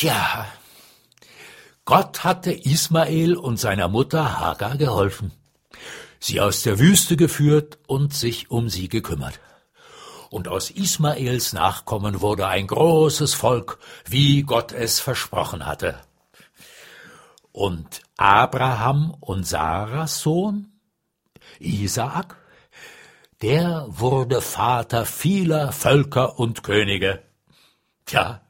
Tja, Gott hatte Ismael und seiner Mutter Hagar geholfen, sie aus der Wüste geführt und sich um sie gekümmert. Und aus Ismaels Nachkommen wurde ein großes Volk, wie Gott es versprochen hatte. Und Abraham und Saras Sohn, Isaak, der wurde Vater vieler Völker und Könige. Tja,